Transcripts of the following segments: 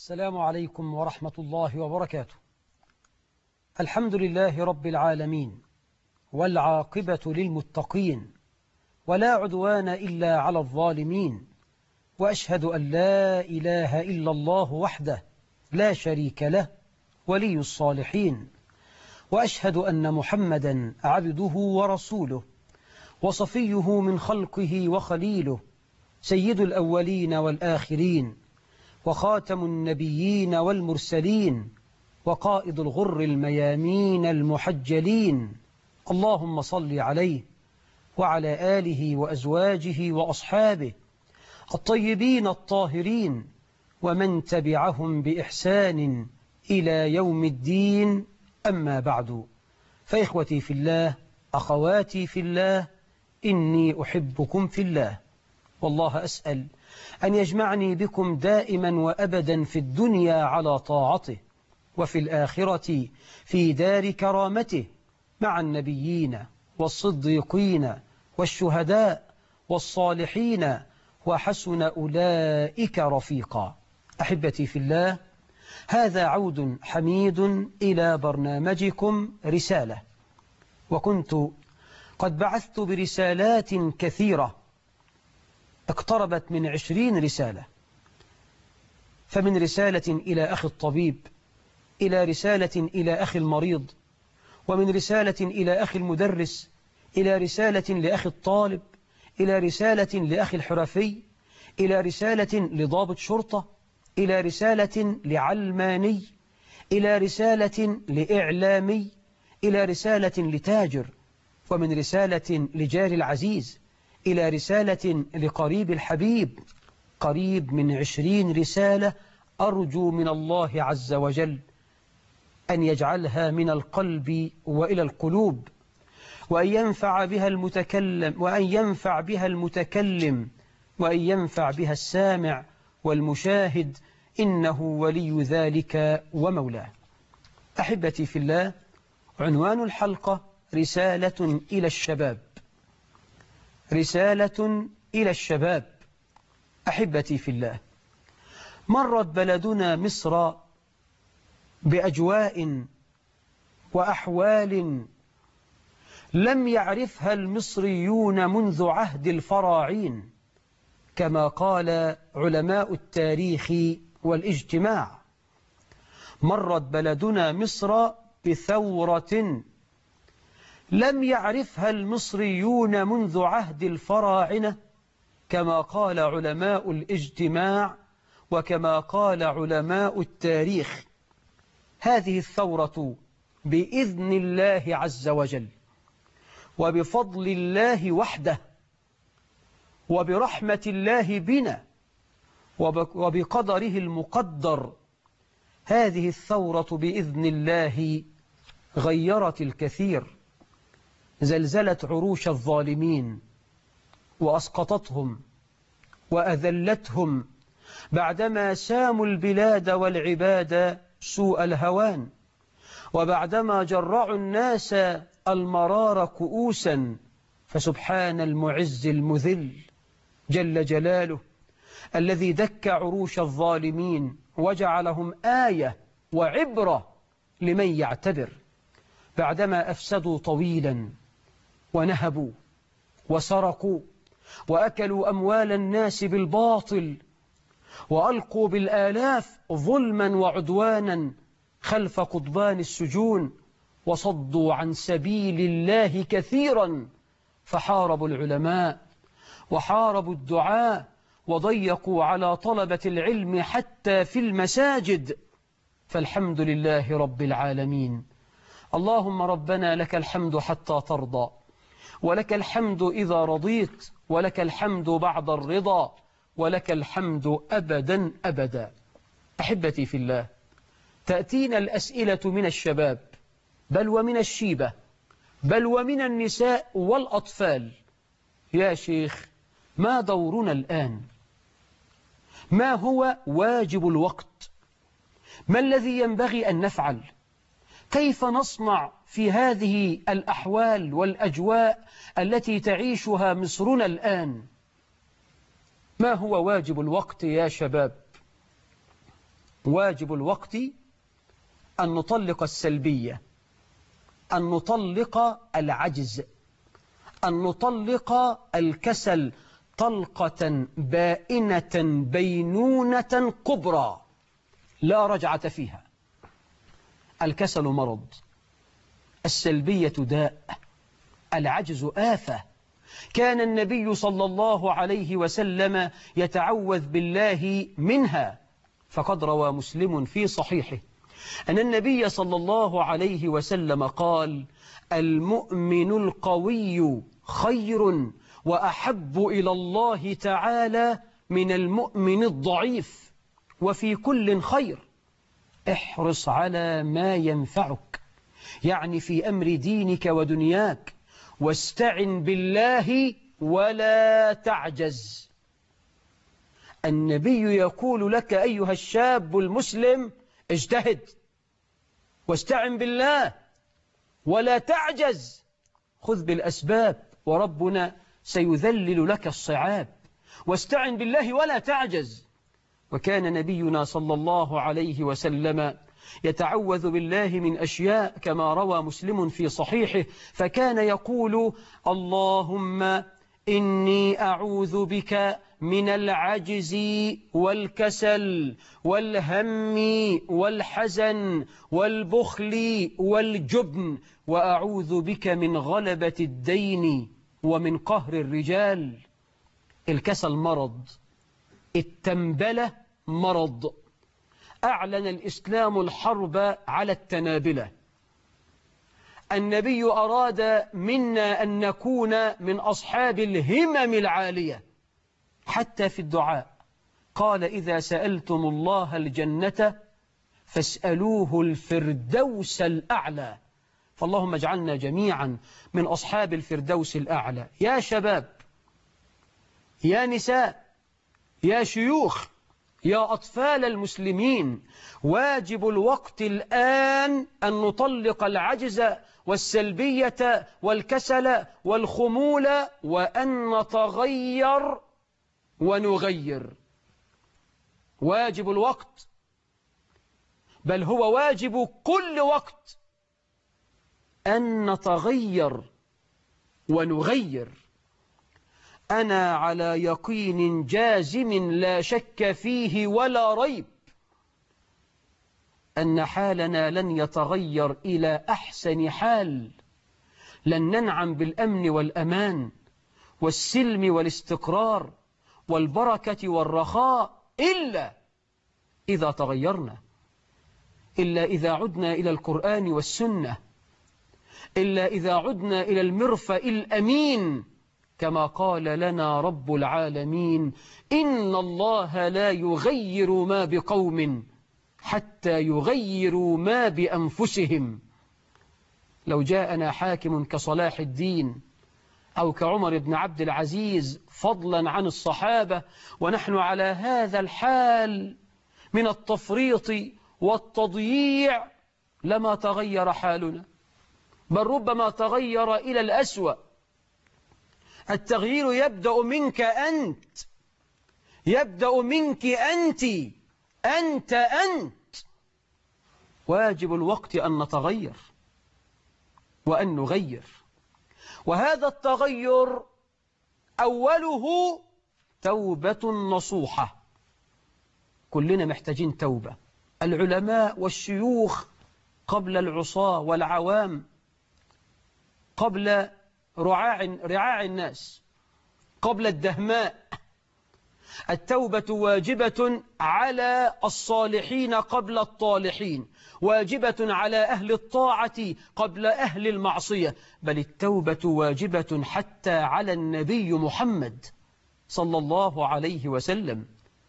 السلام عليكم ورحمة الله وبركاته. الحمد لله رب العالمين، والعاقبة للمتقين، ولا عدوان إلا على الظالمين، وأشهد أن لا إله إلا الله وحده لا شريك له ولي الصالحين، وأشهد أن محمدا عبده ورسوله وصفيه من خلقه وخليله، سيد الأولين والآخرين، وخاتم النبيين والمرسلين، وقائد الغر الميامين المحجلين. اللهم صل عليه وعلى آله وأزواجه وأصحابه الطيبين الطاهرين، ومن تبعهم بإحسان إلى يوم الدين. أما بعد، فإخوتي في الله، أخواتي في الله، إني أحبكم في الله، والله أسأل أن يجمعني بكم دائما وأبدا في الدنيا على طاعته، وفي الآخرة في دار كرامته، مع النبيين والصديقين والشهداء والصالحين، وحسن أولئك رفيقا. أحبتي في الله، هذا عود حميد إلى برنامجكم رسالة، وكنت قد بعثت برسالات كثيرة اقتربت من 20 رسالة، فمن رسالة إلى أخي الطبيب، إلى رسالة إلى أخي المريض، ومن رسالة إلى أخي المدرس، إلى رسالة لأخي الطالب، إلى رسالة لأخي الحرفي، إلى رسالة لضابط شرطة، إلى رسالة لعلماني، إلى رسالة لإعلامي، إلى رسالة لتاجر، ومن رسالة لجار العزيز، إلى رسالة لقريب الحبيب. قريب من 20 رسالة، أرجو من الله عز وجل أن يجعلها من القلب وإلى القلوب، وأن ينفع بها المتكلم، وأن ينفع بها السامع والمشاهد، إنه ولي ذلك ومولاه. أحبتي في الله، عنوان الحلقة رسالة إلى الشباب. رسالة إلى الشباب. أحبتي في الله، مرت بلدنا مصر بأجواء وأحوال لم يعرفها المصريون منذ عهد الفراعين، كما قال علماء التاريخ والاجتماع. مرت بلدنا مصر بثورة لم يعرفها المصريون منذ عهد الفراعنة، كما قال علماء الاجتماع وكما قال علماء التاريخ. هذه الثورة بإذن الله عز وجل، وبفضل الله وحده، وبرحمة الله بنا، وبقدره المقدر، هذه الثورة بإذن الله غيرت الكثير، زلزلت عروش الظالمين وأسقطتهم وأذلتهم، بعدما ساموا البلاد والعباد سوء الهوان، وبعدما جرعوا الناس المرار كؤوسا. فسبحان المعز المذل جل جلاله، الذي دك عروش الظالمين وجعلهم آية وعبرة لمن يعتبر، بعدما أفسدوا طويلا ونهبوا وسرقوا وأكلوا أموال الناس بالباطل، وألقوا بالآلاف ظلما وعدوانا خلف قضبان السجون، وصدوا عن سبيل الله كثيرا، فحاربوا العلماء وحاربوا الدعاء، وضيقوا على طلبة العلم حتى في المساجد. فالحمد لله رب العالمين. اللهم ربنا لك الحمد حتى ترضى، ولك الحمد إذا رضيت، ولك الحمد بعد الرضا، ولك الحمد أبدا أبدا. أحبتي في الله، تأتينا الأسئلة من الشباب، بل ومن الشيبة، بل ومن النساء والأطفال: يا شيخ، ما دورنا الآن؟ ما هو واجب الوقت؟ ما الذي ينبغي أن نفعل؟ كيف نصنع في هذه الأحوال والأجواء التي تعيشها مصرنا الآن؟ ما هو واجب الوقت يا شباب؟ واجب الوقت أن نطلق السلبية، أن نطلق العجز، أن نطلق الكسل طلقة بائنة بينونة كبرى لا رجعة فيها. الكسل مرض، السلبية داء، العجز آفة. كان النبي صلى الله عليه وسلم يتعوذ بالله منها، فقد روى مسلم في صحيحه أن النبي صلى الله عليه وسلم قال: المؤمن القوي خير وأحب إلى الله تعالى من المؤمن الضعيف، وفي كل خير. احرص على ما ينفعك، يعني في أمر دينك ودنياك، واستعن بالله ولا تعجز. النبي يقول لك أيها الشاب المسلم: اجتهد واستعن بالله ولا تعجز، خذ بالأسباب وربنا سيذلل لك الصعاب. واستعن بالله ولا تعجز. وكان نبينا صلى الله عليه وسلم يتعوذ بالله من أشياء كما روى مسلم في صحيحه، فكان يقول: اللهم إني أعوذ بك من العجز والكسل والهم والحزن والبخل والجبن، وأعوذ بك من غلبة الدين ومن قهر الرجال. الكسل مرض، التنبلة مرض. أعلن الإسلام الحرب على التنابلة. النبي أراد منا أن نكون من أصحاب الهمم العالية حتى في الدعاء. قال: إذا سألتم الله الجنة فاسألوه الفردوس الأعلى. فاللهم اجعلنا جميعا من أصحاب الفردوس الأعلى. يا شباب، يا نساء، يا شيوخ، يا أطفال المسلمين، واجب الوقت الآن أن نطلق العجز والسلبية والكسل والخمول، وأن نتغير ونغير. واجب الوقت، بل هو واجب كل وقت، أن نتغير ونغير. أنا على يقين جازم لا شك فيه ولا ريب أن حالنا لن يتغير إلى أحسن حال، لن ننعم بالأمن والأمان والسلم والاستقرار والبركة والرخاء إلا إذا تغيرنا، إلا إذا عدنا إلى القرآن والسنة، إلا إذا عدنا إلى المرفأ الأمين، كما قال لنا رب العالمين: إن الله لا يغير ما بقوم حتى يغيروا ما بأنفسهم. لو جاءنا حاكم كصلاح الدين أو كعمر بن عبد العزيز فضلا عن الصحابة ونحن على هذا الحال من التفريط والتضييع، لما تغير حالنا، بل ربما تغير إلى الأسوأ. التغيير يبدأ منك أنت، يبدأ منك أنت، أنت. واجب الوقت أن نتغير وأن نغير. وهذا التغير أوله توبة نصوحة. كلنا محتاجين توبة، العلماء والشيوخ قبل العصاة والعوام، قبل رعاع الناس، قبل الدهماء. التوبة واجبة على الصالحين قبل الطالحين، واجبة على أهل الطاعة قبل أهل المعصية، بل التوبة واجبة حتى على النبي محمد صلى الله عليه وسلم.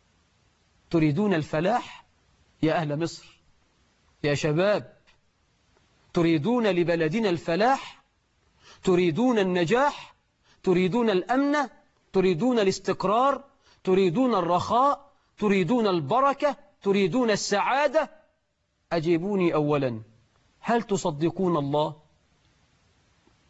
تريدون الفلاح يا أهل مصر؟ يا شباب، تريدون لبلدنا الفلاح؟ تريدون النجاح؟ تريدون الأمن؟ تريدون الاستقرار؟ تريدون الرخاء؟ تريدون البركة؟ تريدون السعادة؟ أجيبوني أولا، هل تصدقون الله؟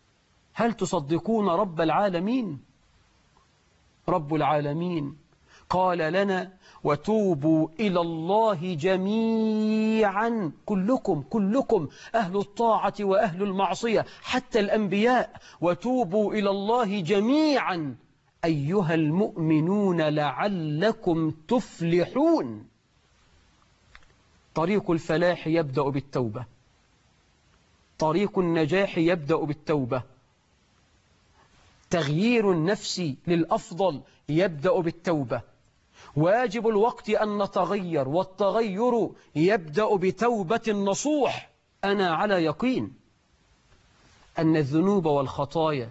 هل تصدقون رب العالمين؟ رب العالمين قال لنا وتوبوا إلى الله جميعا، كلكم أهل الطاعة وأهل المعصية حتى الأنبياء، وتوبوا إلى الله جميعا أيها المؤمنون لعلكم تفلحون. طريق الفلاح يبدأ بالتوبة، طريق النجاح يبدأ بالتوبة، تغيير النفس للأفضل يبدأ بالتوبة. واجب الوقت أن نتغير، والتغير يبدأ بتوبة نصوح. أنا على يقين أن الذنوب والخطايا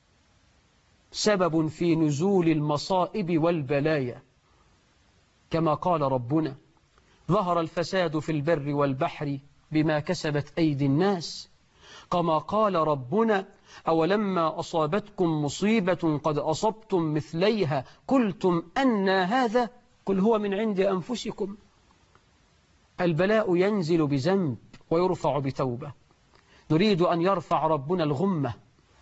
سبب في نزول المصائب والبلايا، كما قال ربنا ظهر الفساد في البر والبحر بما كسبت أيدي الناس، كما قال ربنا أولما أصابتكم مصيبة قد أصبتم مثليها قلتم أن هذا قل هو من عند أنفسكم. البلاء ينزل بذنب ويرفع بتوبة. نريد أن يرفع ربنا الغمة،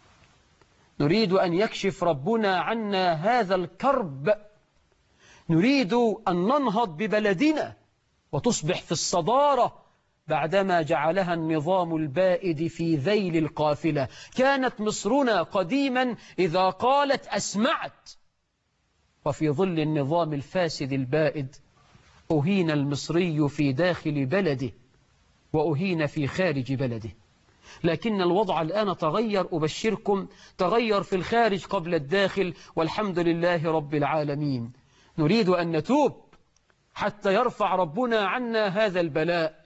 نريد أن يكشف ربنا عنا هذا الكرب، نريد أن ننهض ببلدنا وتصبح في الصدارة بعدما جعلها النظام البائد في ذيل القافلة. كانت مصرنا قديما إذا قالت أسمعت، وفي ظل النظام الفاسد البائد أهين المصري في داخل بلده وأهين في خارج بلده. لكن الوضع الآن تغير، أبشركم تغير في الخارج قبل الداخل، والحمد لله رب العالمين. نريد أن نتوب حتى يرفع ربنا عنا هذا البلاء.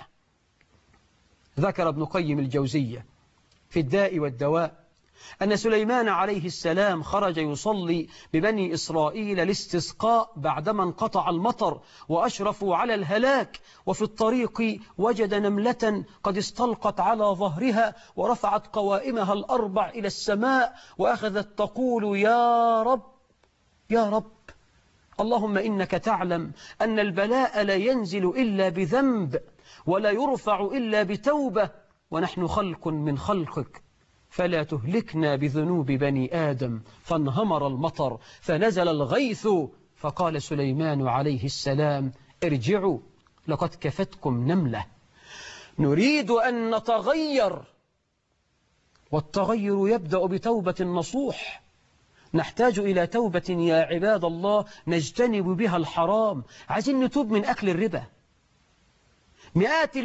ذكر ابن قيم الجوزية في الداء والدواء أن سليمان عليه السلام خرج يصلي ببني إسرائيل الاستسقاء بعدما انقطع المطر وأشرفوا على الهلاك، وفي الطريق وجد نملة قد استلقت على ظهرها ورفعت قوائمها الأربع إلى السماء وأخذت تقول يا رب يا رب، اللهم إنك تعلم أن البلاء لا ينزل إلا بذنب ولا يرفع إلا بتوبة، ونحن خلق من خلقك، فلا تهلكنا بذنوب بني آدم. فانهمر المطر فنزل الغيث، فقال سليمان عليه السلام ارجعوا لقد كفتكم نملة. نريد أن نتغير، والتغير يبدأ بتوبة نصوح. نحتاج إلى توبة يا عباد الله نجتنب بها الحرام. عايزين نتوب من أكل الربا. مئات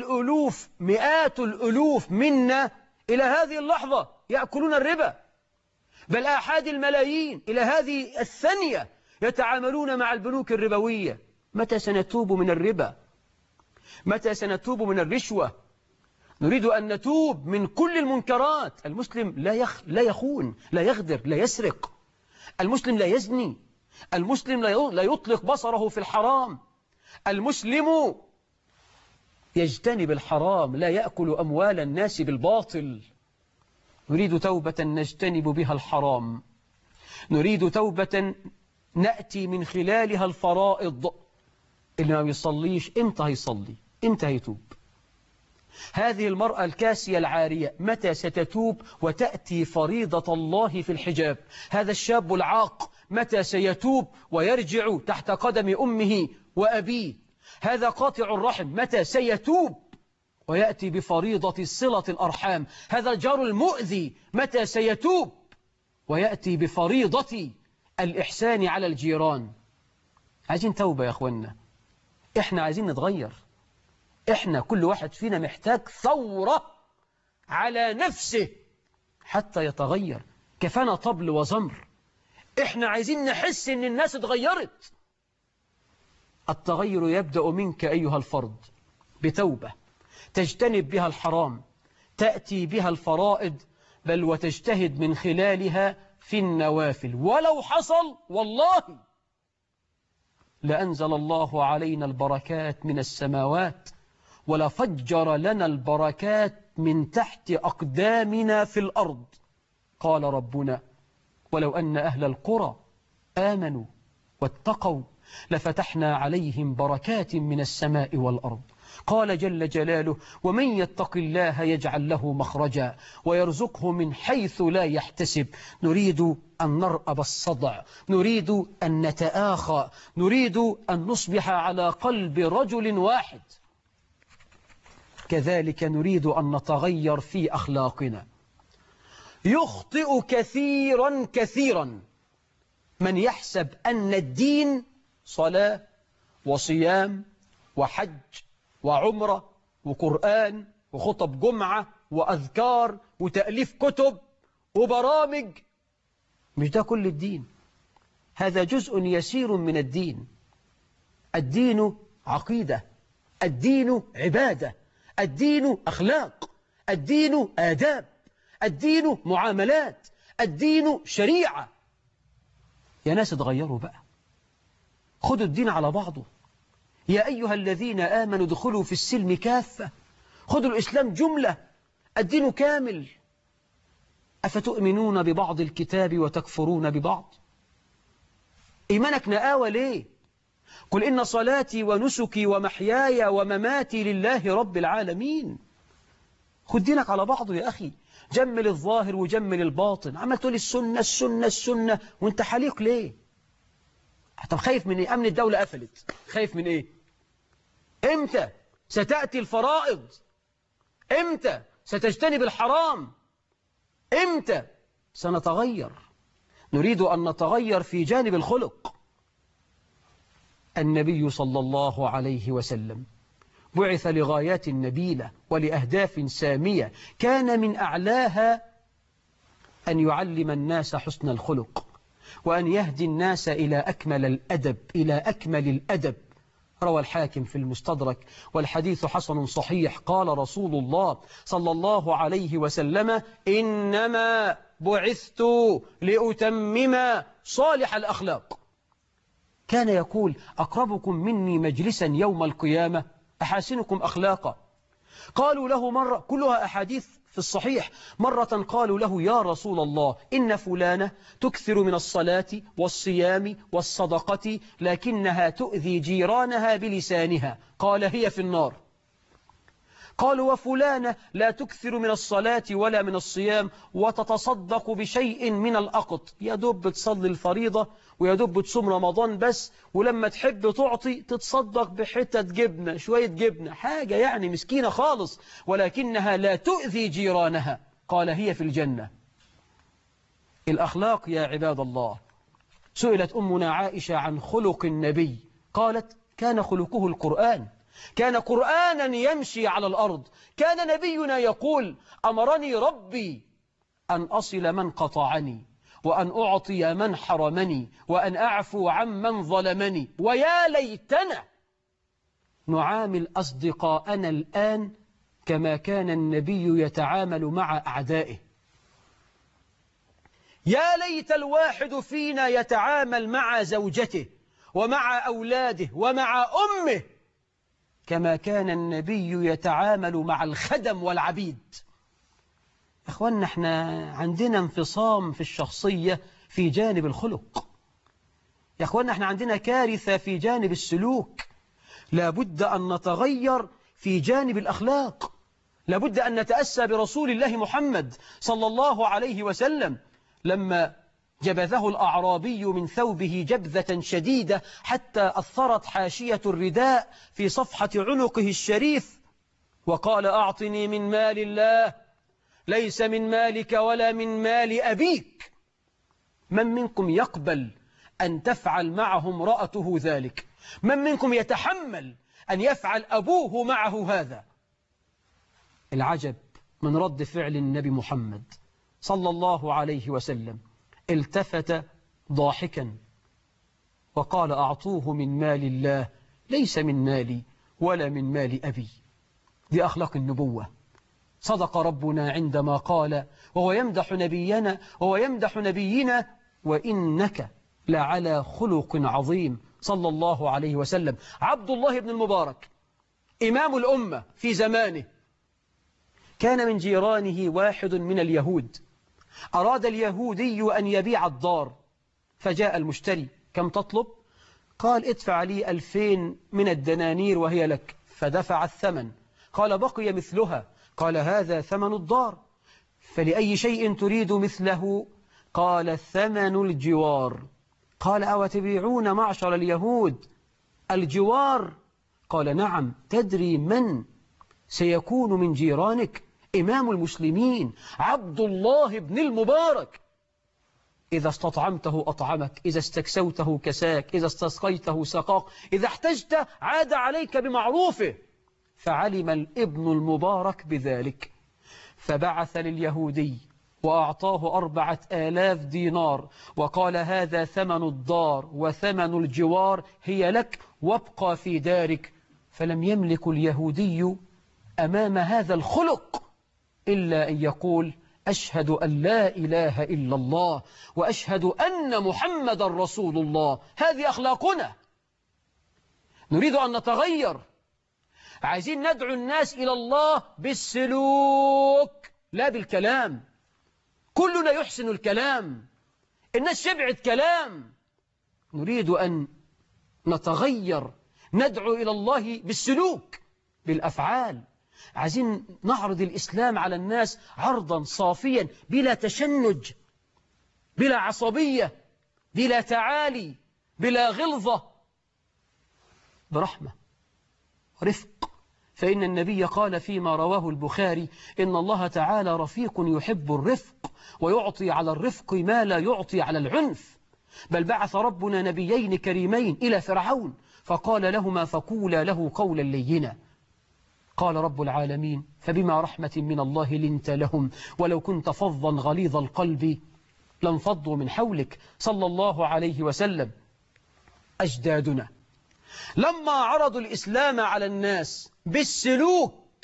الألوف منا إلى هذه اللحظة يأكلون الربا، بل آحاد الملايين إلى هذه الثانية يتعاملون مع البنوك الربوية. متى سنتوب من الربا؟ متى سنتوب من الرشوة؟ نريد أن نتوب من كل المنكرات. المسلم لا يخون، لا يغدر، لا يسرق. المسلم لا يزني. المسلم لا يطلق بصره في الحرام. المسلم يجتنب الحرام، لا يأكل أموال الناس بالباطل. نريد توبة نجتنب بها الحرام، نريد توبة نأتي من خلالها الفرائض. اللي ما بيصليش إمتى هيصلي؟ إمتى هيتوب؟ هذه المرأة الكاسية العارية متى ستتوب وتأتي فريضة الله في الحجاب؟ هذا الشاب العاق متى سيتوب ويرجع تحت قدم أمه وأبيه؟ هذا قاطع الرحم متى سيتوب ويأتي بفريضة صلة الأرحام؟ هذا الجار المؤذي متى سيتوب ويأتي بفريضة الإحسان على الجيران؟ عايزين توبة يا أخوانا، إحنا عايزين نتغير. إحنا كل واحد فينا محتاج ثورة على نفسه حتى يتغير. كفانا طبل وزمر، إحنا عايزين نحس إن الناس اتغيرت. التغير يبدأ منك أيها الفرد بتوبة تجتنب بها الحرام، تأتي بها الفرائض، بل وتجتهد من خلالها في النوافل. ولو حصل والله لأنزل الله علينا البركات من السماوات ولفجر لنا البركات من تحت أقدامنا في الأرض. قال ربنا ولو أن أهل القرى آمنوا واتقوا لفتحنا عليهم بركات من السماء والأرض. قال جل جلاله ومن يتق الله يجعل له مخرجا ويرزقه من حيث لا يحتسب. نريد أن نرأب الصدع، نريد أن نتآخى، نريد أن نصبح على قلب رجل واحد. كذلك نريد أن نتغير في أخلاقنا. يخطئ كثيرا كثيرا من يحسب أن الدين صلاة وصيام وحج وعمرة وقرآن وخطب جمعة وأذكار وتأليف كتب وبرامج. مش ده كل الدين، هذا جزء يسير من الدين. الدين عقيدة، الدين عبادة، الدين أخلاق، الدين آداب، الدين معاملات، الدين شريعة. يا ناس اتغيروا بقى، خدوا الدين على بعضه. يا أيها الذين آمنوا ادخلوا في السلم كافة، خذوا الإسلام جملة، الدين كامل. أفتؤمنون ببعض الكتاب وتكفرون ببعض؟ إيمانك نآوى ليه؟ قل إن صلاتي ونسكي ومحياي ومماتي لله رب العالمين. خد دينك على بعضه يا أخي، جمل الظاهر وجمل الباطن. عمال تقول السنة السنة السنة وانت حليق ليه؟ طب خايف من ايه؟ أمن الدولة قفلت، خايف من ايه؟ امتى ستأتي الفرائض؟ امتى ستجتنب الحرام؟ امتى سنتغير؟ نريد أن نتغير في جانب الخلق. النبي صلى الله عليه وسلم بعث لغايات نبيلة ولأهداف سامية، كان من أعلاها أن يعلم الناس حسن الخلق، وأن يهدي الناس إلى أكمل الأدب، إلى أكمل الأدب. روى الحاكم في المستدرك والحديث حسن صحيح، قال رسول الله صلى الله عليه وسلم: إنما بعثت لأتمم صالح الأخلاق. كان يقول: أقربكم مني مجلسا يوم القيامة أحاسنكم أخلاقا. قالوا له مرة، كلها أحاديث في الصحيح، مرة قالوا له: يا رسول الله، إن فلانة تكثر من الصلاة والصيام والصدقة لكنها تؤذي جيرانها بلسانها، قال: هي في النار. قالوا: وفلانة لا تكثر من الصلاة ولا من الصيام وتتصدق بشيء من الأقط، يا دوب بتصلي الفريضة ويا دوب بتصوم رمضان بس، ولما تحب تعطي تتصدق بحتة جبنة، شوية جبنة، حاجة يعني مسكينة خالص، ولكنها لا تؤذي جيرانها، قال: هي في الجنة. الأخلاق يا عباد الله. سئلت أمنا عائشة عن خلق النبي، قالت: كان خلقه القرآن، كان قرآنا يمشي على الأرض. كان نبينا يقول: أمرني ربي أن أصل من قطعني، وأن أعطي من حرمني، وأن أعفو عمن ظلمني. ويا ليتنا نعامل أصدقاءنا الآن كما كان النبي يتعامل مع أعدائه. يا ليت الواحد فينا يتعامل مع زوجته ومع أولاده ومع أمه كما كان النبي يتعامل مع الخدم والعبيد. أخوانا، احنا عندنا انفصام في الشخصية في جانب الخلق. يا أخوانا، احنا عندنا كارثة في جانب السلوك. لابد أن نتغير في جانب الأخلاق، لابد أن نتأسى برسول الله محمد صلى الله عليه وسلم. لما جبذه الأعرابي من ثوبه جبذة شديدة حتى أثرت حاشية الرداء في صفحة عنقه الشريف، وقال: أعطني من مال الله، ليس من مالك ولا من مال أبيك. من منكم يقبل أن تفعل معه امرأته ذلك؟ من منكم يتحمل أن يفعل أبوه معه هذا؟ العجب من رد فعل النبي محمد صلى الله عليه وسلم. التفت ضاحكا وقال: أعطوه من مال الله، ليس من مالي ولا من مال أبي. دي أخلاق النبوة. صدق ربنا عندما قال وهو يمدح نبينا: وإنك لعلى خلق عظيم، صلى الله عليه وسلم. عبد الله بن المبارك إمام الأمة في زمانه، كان من جيرانه واحد من اليهود. أراد اليهودي أن يبيع الدار، فجاء المشتري: كم تطلب؟ قال: ادفع لي 2000 من الدنانير وهي لك. فدفع الثمن. قال: بقي مثلها. قال: هذا ثمن الدار، فلأي شيء تريد مثله؟ قال ثمن الجوار. قال أو تبيعون معشر اليهود الجوار؟ قال نعم. تدري من سيكون من جيرانك؟ إمام المسلمين عبد الله بن المبارك. إذا استطعمته أطعمك، إذا استكسوته كساك، إذا استسقيته سقاك، إذا احتجت عاد عليك بمعروفه. فعلم الابن المبارك بذلك، فبعث لليهودي وأعطاه 4000 دينار وقال هذا ثمن الدار وثمن الجوار، هي لك وابقى في دارك. فلم يملك اليهودي أمام هذا الخلق إلا أن يقول أشهد أن لا إله إلا الله وأشهد أن محمد رسول الله. هذه أخلاقنا. نريد أن نتغير، عايزين ندعو الناس إلى الله بالسلوك لا بالكلام. كلنا يحسن الكلام، الناس شبعت كلام. نريد أن نتغير، ندعو إلى الله بالسلوك بالأفعال. عايزين نعرض الإسلام على الناس عرضا صافيا بلا تشنج، بلا عصبية، بلا تعالي، بلا غلظة، برحمة رفق. فإن النبي قال فيما رواه البخاري إن الله تعالى رفيق يحب الرفق ويعطي على الرفق ما لا يعطي على العنف. بل بعث ربنا نبيين كريمين إلى فرعون فقال لهما فقولا له قولا لينا. قال رب العالمين فبما رحمة من الله لنت لهم ولو كنت فظا غليظ القلب لانفضوا من حولك صلى الله عليه وسلم. أجدادنا لما عرضوا الإسلام على الناس بالسلوك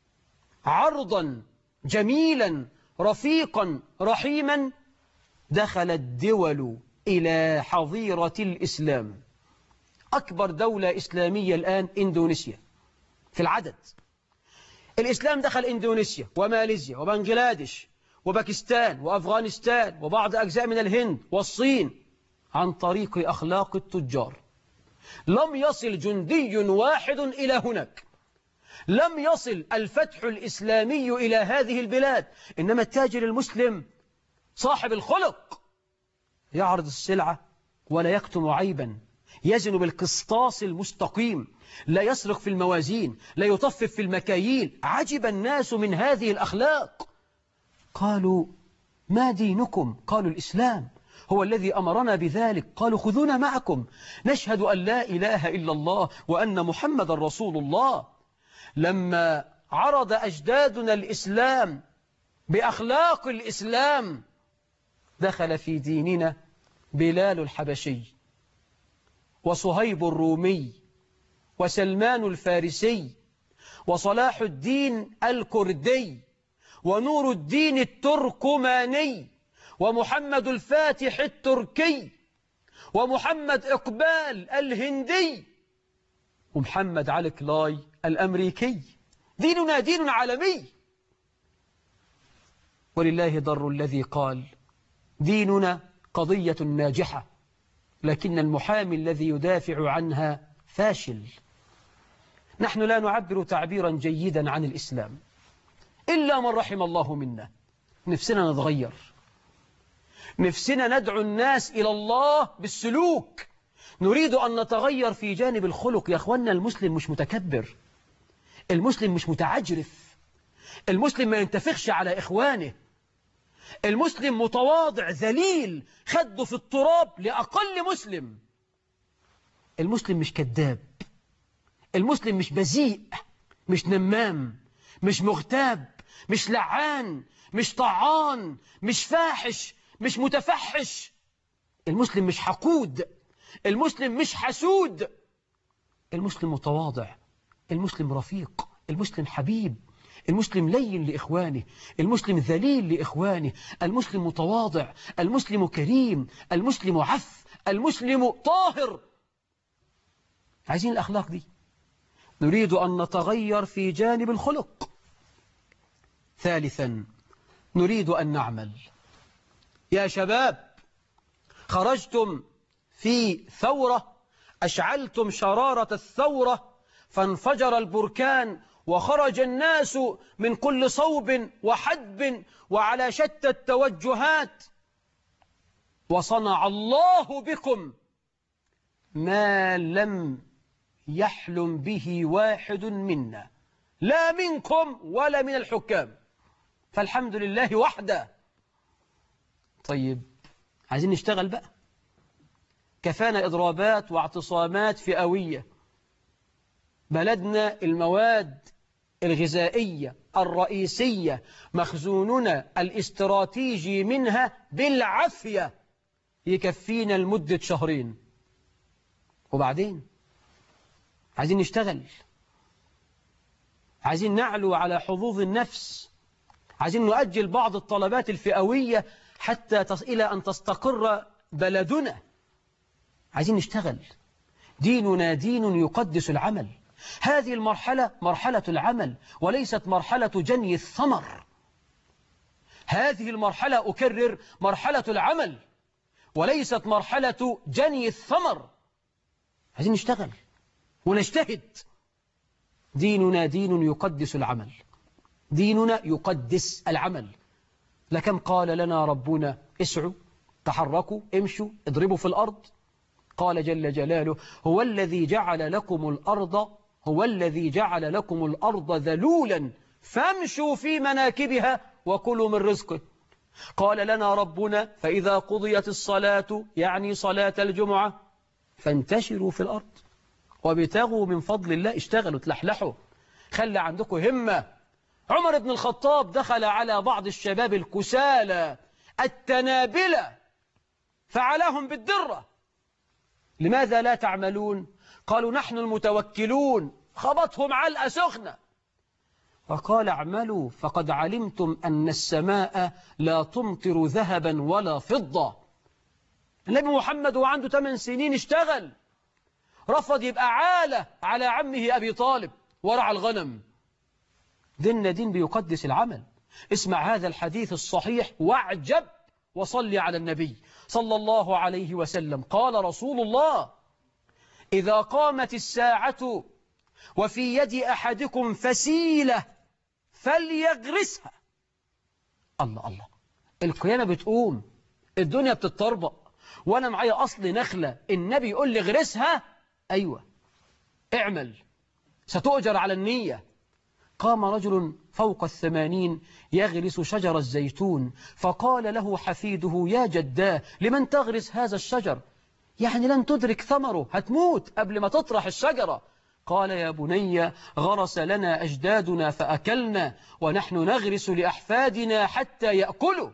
عرضا جميلا رفيقا رحيما، دخل الدول إلى حظيرة الإسلام. أكبر دولة إسلامية الآن إندونيسيا في العدد. الإسلام دخل إندونيسيا وماليزيا وبنغلاديش وباكستان وأفغانستان وبعض أجزاء من الهند والصين عن طريق أخلاق التجار. لم يصل جندي واحد إلى هناك، لم يصل الفتح الإسلامي إلى هذه البلاد، إنما التاجر المسلم صاحب الخلق يعرض السلعة ولا يكتم عيبا، يزن بالقسطاس المستقيم، لا يسرق في الموازين، لا يطفف في المكاييل. عجب الناس من هذه الأخلاق. قالوا ما دينكم؟ قالوا الإسلام هو الذي أمرنا بذلك. قالوا خذونا معكم نشهد أن لا إله إلا الله وأن محمد رسول الله. لما عرض أجدادنا الإسلام بأخلاق الإسلام دخل في ديننا بلال الحبشي وصهيب الرومي وسلمان الفارسي وصلاح الدين الكردي ونور الدين التركماني ومحمد الفاتح التركي ومحمد إقبال الهندي ومحمد علي كلاي الأمريكي. ديننا دين عالمي. ولله ضر الذي قال ديننا قضية ناجحة لكن المحامي الذي يدافع عنها فاشل. نحن لا نعبر تعبيرا جيدا عن الإسلام إلا من رحم الله منا. نفسنا نتغير، نفسنا ندعو الناس إلى الله بالسلوك. نريد أن نتغير في جانب الخلق. يا أخوانا المسلم مش متكبر، المسلم مش متعجرف، المسلم ما ينتفخش على إخوانه، المسلم متواضع ذليل خده في التراب لأقل مسلم. المسلم مش كذاب، المسلم مش بذيء، مش نمام، مش مغتاب، مش لعان، مش طعان، مش فاحش، مش متفحش. المسلم مش حقود، المسلم مش حسود. المسلم متواضع، المسلم رفيق، المسلم حبيب، المسلم لين لإخوانه، المسلم ذليل لإخوانه، المسلم متواضع، المسلم كريم، المسلم عف، المسلم طاهر. عايزين الأخلاق دي. نريد أن نتغير في جانب الخلق. ثالثا نريد أن نعمل. يا شباب خرجتم في ثورة، أشعلتم شرارة الثورة فانفجر البركان وخرج الناس من كل صوب وحدب وعلى شتى التوجهات. وصنع الله بكم ما لم يحلم به واحد منا، لا منكم ولا من الحكام، فالحمد لله وحده. طيب عايزين نشتغل بقى، كفانا إضرابات واعتصامات فئوية. بلدنا المواد الغذائية الرئيسية مخزوننا الاستراتيجي منها بالعافية يكفينا لمدة شهرين، وبعدين عايزين نشتغل، عايزين نعلو على حظوظ النفس، عايزين نؤجل بعض الطلبات الفئوية حتى إلى أن تستقر بلدنا. عايزين نشتغل. ديننا دين يقدس العمل. هذه المرحلة مرحلة العمل وليست مرحلة جني الثمر. هذه المرحلة أكرر مرحلة العمل وليست مرحلة جني الثمر. عايزين نشتغل ونجتهد. ديننا دين يقدس العمل، ديننا يقدس العمل. لكم قال لنا ربنا اسعوا تحركوا امشوا اضربوا في الأرض. قال جل جلاله هو الذي جعل لكم الأرض ذلولا فامشوا في مناكبها وكلوا من رزقه. قال لنا ربنا فإذا قضيت الصلاة يعني صلاة الجمعة فانتشروا في الأرض وابتغوا من فضل الله. اشتغلوا تلحلحوا، خلى عندكم همة. عمر بن الخطاب دخل على بعض الشباب الكسالى التنابلة فعلهم بالدرة. لماذا لا تعملون؟ قالوا نحن المتوكلون. خبطهم علقة سخنة وقال اعملوا فقد علمتم أن السماء لا تمطر ذهبا ولا فضة. النبي محمد وعنده 8 سنين اشتغل، رفض يبقى عالة على عمه أبي طالب ورع الغنم. ديننا دين بيقدس العمل. اسمع هذا الحديث الصحيح واعجب وصل على النبي صلى الله عليه وسلم. قال رسول الله إذا قامت الساعة وفي يد أحدكم فسيلة فليغرسها. الله الله، القيامة بتقوم، الدنيا بتتطربق، وأنا معايا أصل نخلة النبي يقول لي اغرسها. أيوة اعمل ستؤجر على النية. قام رجل فوق 80 يغرس شجر الزيتون، فقال له حفيده يا جداه لمن تغرس هذا الشجر؟ يعني لن تدرك ثمره، هتموت قبل ما تطرح الشجرة. قال يا بني غرس لنا أجدادنا فأكلنا ونحن نغرس لأحفادنا حتى يأكلوا.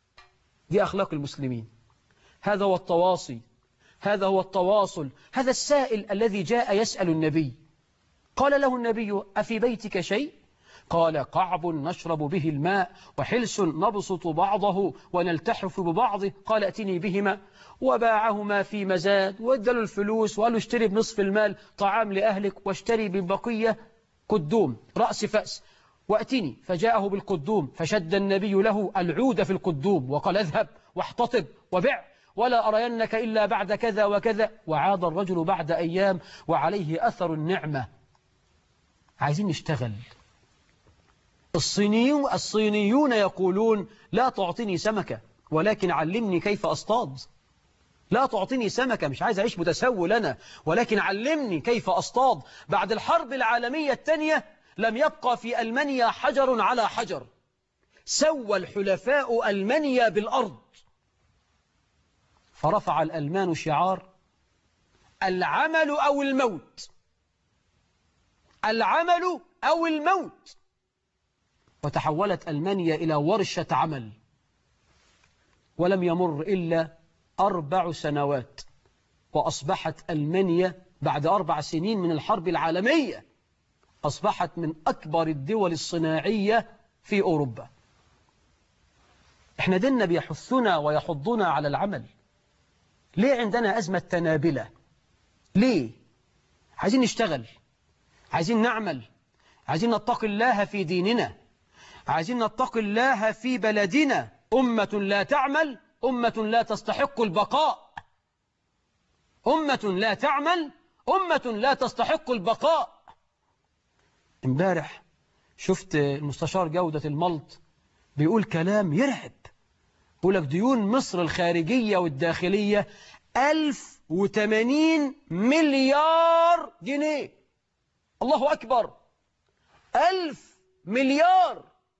دي أخلاق المسلمين. هذا هو التواصي، هذا هو التواصل. هذا السائل الذي جاء يسأل النبي، قال له النبي أفي بيتك شيء؟ قال قعب نشرب به الماء وحلس نبسط بعضه ونلتحف ببعضه. قال ائتني بهما. وباعهما في مزاد وادلوا الفلوس وقالوا اشتري بنصف المال طعام لأهلك واشتري ببقية قدوم رأس فأس وأتني. فجاءه بالقدوم فشد النبي له العود في القدوم وقال اذهب واحتطب وبع ولا أرينك إلا بعد كذا وكذا. وعاد الرجل بعد أيام وعليه أثر النعمة. عايزين نشتغل. الصينيون يقولون لا تعطيني سمكة ولكن علمني كيف أصطاد. لا تعطيني سمكة، مش عايز أعيش متسول أنا، ولكن علمني كيف أصطاد. بعد الحرب العالمية الثانية لم يبقى في ألمانيا حجر على حجر، سوى الحلفاء ألمانيا بالأرض. فرفع الألمان شعار العمل أو الموت، العمل أو الموت. وتحولت ألمانيا إلى ورشة عمل. ولم يمر إلا 4 سنوات وأصبحت ألمانيا بعد 4 سنين من الحرب العالمية أصبحت من أكبر الدول الصناعية في أوروبا. احنا ديننا بيحثنا ويحضنا على العمل. ليه عندنا أزمة تنابلة؟ ليه؟ عايزين نشتغل، عايزين نعمل، عايزين نتقي الله في ديننا، عايزين نتقي الله في بلدنا. أمة لا تعمل أمة لا تستحق البقاء. أمة لا تعمل أمة لا تستحق البقاء. امبارح شفت المستشار جودة الملط بيقول كلام يرعب. بيقول لك ديون مصر الخارجية والداخلية 1080 مليار جنيه. الله أكبر، 1000 مليار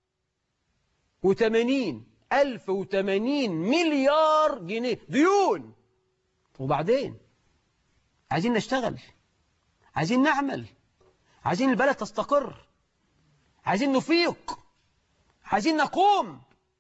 و80 1080 مليار جنيه ديون. وبعدين عايزين نشتغل، عايزين نعمل، عايزين البلد تستقر، عايزين نفيق، عايزين نقوم.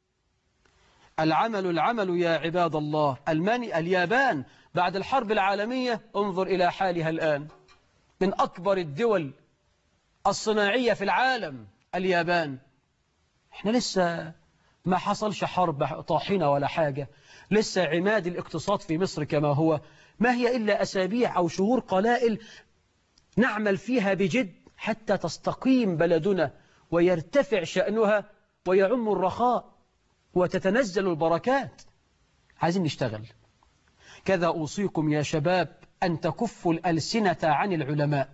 العمل يا عباد الله. اليابان بعد الحرب العالمية انظر إلى حالها الآن، من أكبر الدول الصناعية في العالم اليابان. احنا لسه ما حصلش حرب طاحنة ولا حاجة، لسه عماد الاقتصاد في مصر كما هو، ما هي إلا أسابيع أو شهور قلائل نعمل فيها بجد حتى تستقيم بلدنا ويرتفع شأنها ويعم الرخاء وتتنزل البركات. عايزين نشتغل. كذا أوصيكم يا شباب أن تكفوا الألسنة عن العلماء.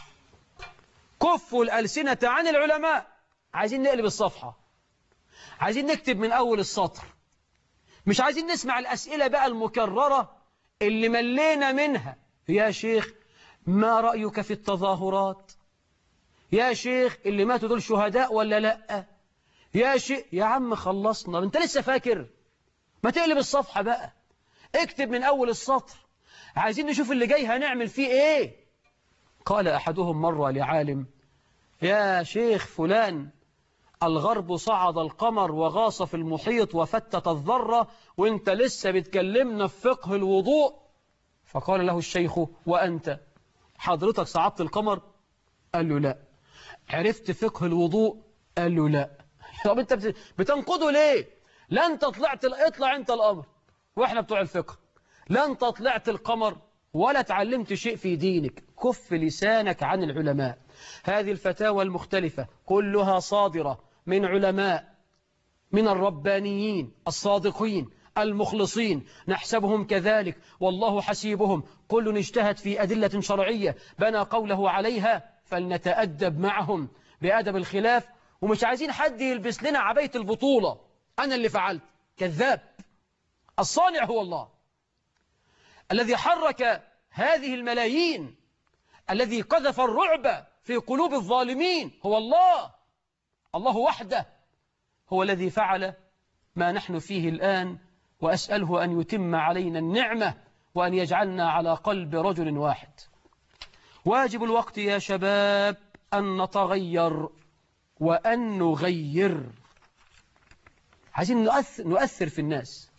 كفوا الألسنة عن العلماء. عايزين نقلب الصفحة، عايزين نكتب من أول السطر، مش عايزين نسمع الأسئلة بقى المكررة اللي ملينا منها. يا شيخ ما رأيك في التظاهرات؟ يا شيخ اللي ماتوا دول شهداء ولا لأ؟ يا شيخ يا عم خلصنا، انت لسه فاكر؟ ما تقلب الصفحة بقى، اكتب من أول السطر. عايزين نشوف اللي جاي هنعمل فيه ايه. قال أحدهم مرة لعالم: يا شيخ فلان، الغرب صعد القمر وغاص في المحيط وفتت الذرة وانت لسه بتكلمنا في فقه الوضوء. فقال له الشيخ: وأنت حضرتك صعدت القمر؟ قال له لا. عرفت فقه الوضوء؟ قال له لا. طب انت بتنقضه ليه؟ لا انت اطلع انت الأمر واحنا بتوع الفقه. لا انت طلعت القمر ولا تعلمت شيء في دينك. كف لسانك عن العلماء. هذه الفتاوى المختلفة كلها صادرة من علماء، من الربانيين الصادقين المخلصين، نحسبهم كذلك والله حسيبهم. كل اجتهد في أدلة شرعية بنى قوله عليها، فلنتأدب معهم بأدب الخلاف. ومش عايزين حد يلبس لنا عباية البطولة، أنا اللي فعلت. كذاب. الصانع هو الله الذي حرك هذه الملايين، الذي قذف الرعب في قلوب الظالمين. هو الله، الله وحده هو الذي فعل ما نحن فيه الآن. وأسأله أن يتم علينا النعمة وأن يجعلنا على قلب رجل واحد. واجب الوقت يا شباب أن نتغير وأن نغير. عايزين نؤثر في الناس،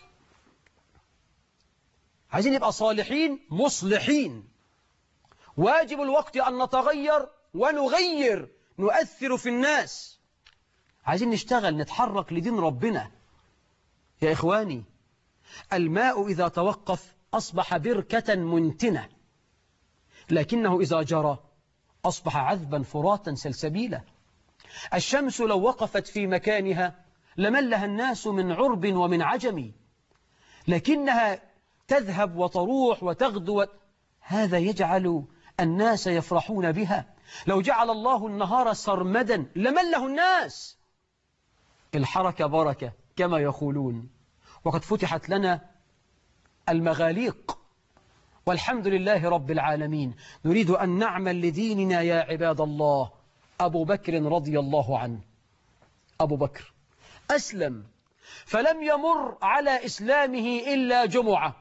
عايزين نبقى صالحين مصلحين. واجب الوقت أن نتغير ونغير، نؤثر في الناس. عايزين نشتغل نتحرك لدين ربنا. يا إخواني، الماء إذا توقف أصبح بركة منتنة، لكنه إذا جرى أصبح عذبا فراتا سلسبيلا. الشمس لو وقفت في مكانها لملها الناس من عرب ومن عجم، لكنها تذهب وتروح وتغدو. هذا يجعل الناس يفرحون بها. لو جعل الله النهار سرمدا لمله الناس. الحركة بركة كما يقولون. وقد فتحت لنا المغاليق والحمد لله رب العالمين. نريد أن نعمل لديننا يا عباد الله. أبو بكر رضي الله عنه، أبو بكر أسلم فلم يمر على إسلامه إلا جمعة،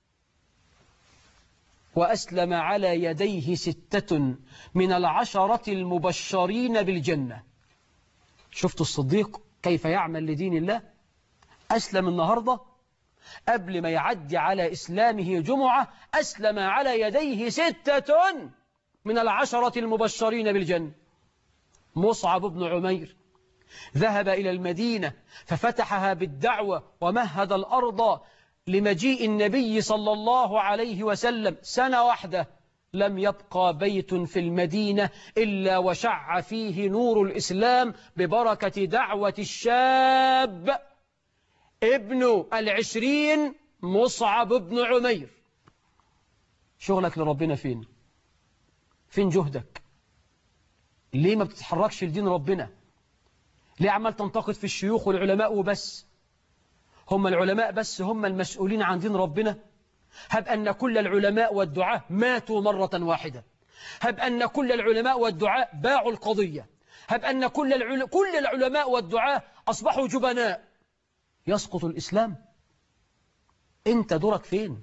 وأسلم على يديه 6 من ال10 المبشرين بالجنة. شفتوا الصديق كيف يعمل لدين الله؟ أسلم النهاردة قبل ما يعدي على إسلامه جمعة، أسلم على يديه 6 من ال10 المبشرين بالجنة. مصعب بن عمير ذهب إلى المدينة ففتحها بالدعوة ومهد الأرض لمجيء النبي صلى الله عليه وسلم. سنة واحدة لم يبقى بيت في المدينة إلا وشع فيه نور الإسلام ببركة دعوة الشاب ابن 20 مصعب بن عمير. شغلك لربنا فين؟ فين جهدك؟ ليه ما بتتحركش لدين ربنا؟ ليه عمال تنتقد في الشيوخ والعلماء وبس؟ هم العلماء بس هم المسؤولين عن دين ربنا؟ هب أن كل العلماء والدعاة ماتوا مرة واحدة، هب أن كل العلماء والدعاة باعوا القضية، هب أن كل العلماء والدعاة أصبحوا جبناء، يسقط الإسلام؟ أنت دورك فين؟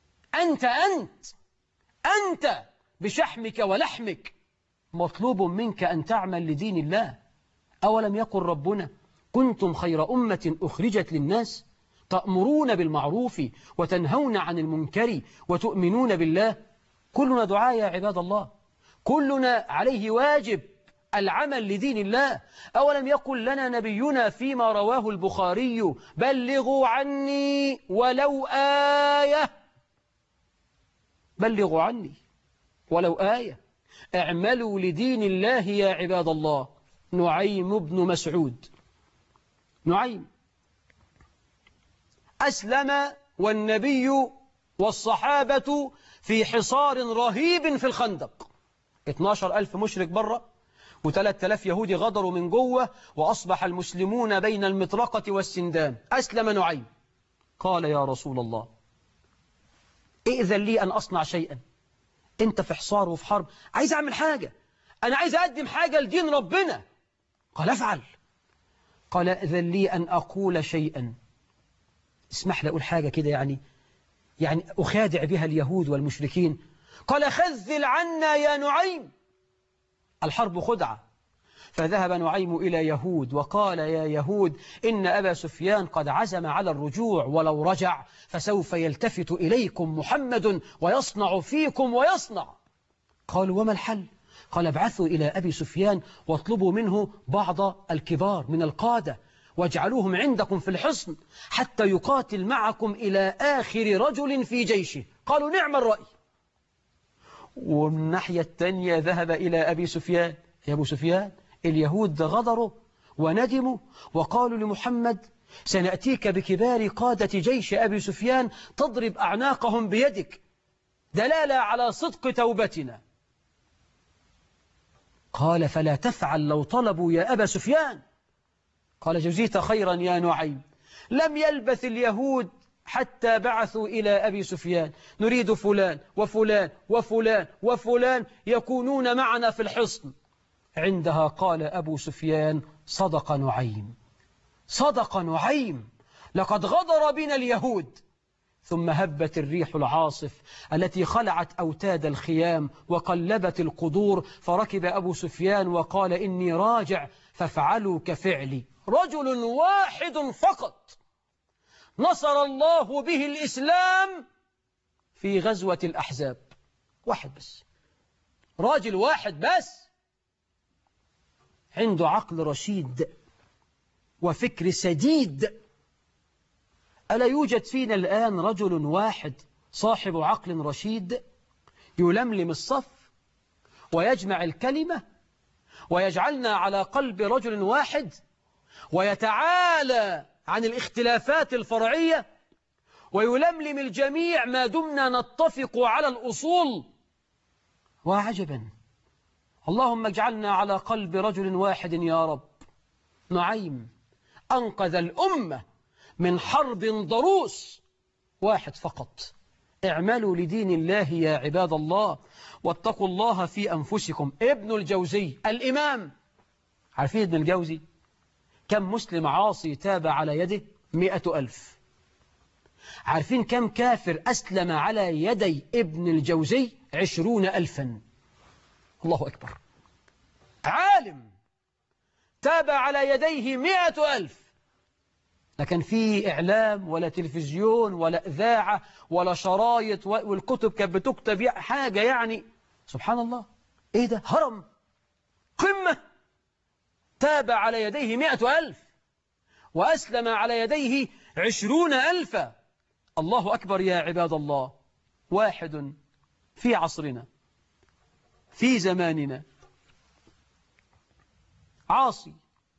أنت بشحمك ولحمك مطلوب منك أن تعمل لدين الله. أولم يقل ربنا كنتم خير أمة أخرجت للناس تأمرون بالمعروف وتنهون عن المنكر وتؤمنون بالله؟ كلنا دعاء يا عباد الله، كلنا عليه واجب العمل لدين الله. أولم يقل لنا نبينا فيما رواه البخاري بلغوا عني ولو آية، بلغوا عني ولو آية، اعملوا لدين الله يا عباد الله. نعيم بن مسعود، نعيم أسلم والنبي والصحابة في حصار رهيب في الخندق، 12,000 مشرك برا و3,000 يهودي غدروا من جوه، وأصبح المسلمون بين المطرقة والسندان. أسلم نعيم، قال يا رسول الله ائذن لي أن أصنع شيئا، أنت في حصار وفي حرب، عايز أعمل حاجة، أنا عايز أقدم حاجة لدين ربنا. قال افعل. قال ائذن لي أن أقول شيئا، اسمح لي أقول حاجة كده يعني أخادع بها اليهود والمشركين. قال خذل عنا يا نعيم، الحرب خدعة. فذهب نعيم إلى يهود وقال يا يهود إن أبا سفيان قد عزم على الرجوع، ولو رجع فسوف يلتفت إليكم محمد ويصنع فيكم ويصنع. قالوا وما الحل؟ قال ابعثوا إلى أبي سفيان واطلبوا منه بعض الكبار من القادة واجعلوهم عندكم في الحصن حتى يقاتل معكم إلى آخر رجل في جيشه. قالوا نعم الرأي. ومن الناحية الثانية ذهب إلى أبي سفيان، يا أبو سفيان اليهود غدروا وندموا وقالوا لمحمد سنأتيك بكبار قادة جيش أبي سفيان تضرب أعناقهم بيدك دلالة على صدق توبتنا. قال فلا تفعل لو طلبوا يا أبا سفيان. قال جزيت خيرا يا نعيم. لم يلبث اليهود حتى بعثوا إلى أبي سفيان نريد فلان وفلان وفلان وفلان يكونون معنا في الحصن. عندها قال أبو سفيان صدق نعيم، صدق نعيم، لقد غدر بنا اليهود. ثم هبت الريح العاصف التي خلعت أوتاد الخيام وقلبت القدور، فركب أبو سفيان وقال إني راجع فافعلوا كفعلي. رجل واحد فقط نصر الله به الإسلام في غزوة الأحزاب، واحد بس، راجل واحد بس عنده عقل رشيد وفكر سديد. ألا يوجد فينا الآن رجل واحد صاحب عقل رشيد يلملم الصف ويجمع الكلمة ويجعلنا على قلب رجل واحد ويتعالى عن الاختلافات الفرعية ويلملم الجميع ما دمنا نتفق على الأصول؟ وعجبا، اللهم اجعلنا على قلب رجل واحد يا رب. نعيم أنقذ الأمة من حرب ضروس، واحد فقط. اعملوا لدين الله يا عباد الله واتقوا الله في أنفسكم. ابن الجوزي الإمام، عارفين ابن الجوزي كم مسلم عاصي تاب على يده؟ 100,000. عارفين كم كافر أسلم على يدي ابن الجوزي؟ 20,000. الله أكبر. عالم تاب على يديه 100,000، لكن في إعلام ولا تلفزيون ولا إذاعة ولا شرايط، والكتب كانت بتكتب حاجة يعني سبحان الله. إيه ده؟ هرم قمة تاب على يديه 100,000 وأسلم على يديه 20,000. الله أكبر يا عباد الله. واحد في عصرنا في زماننا عاصي،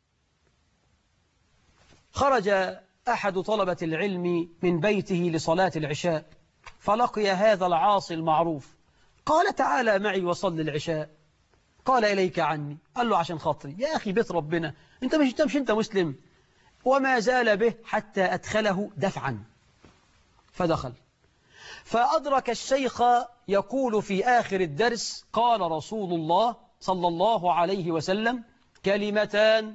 خرج أحد طلبة العلم من بيته لصلاة العشاء فلقي هذا العاصي المعروف، قال تعالى معي وصل العشاء. قال إليك عني. قال له عشان خاطري يا أخي، بيت ربنا، أنت مش مسلم، وما زال به حتى أدخله دفعا، فدخل فأدرك الشيخ يقول في آخر الدرس: قال رسول الله صلى الله عليه وسلم: كلمتان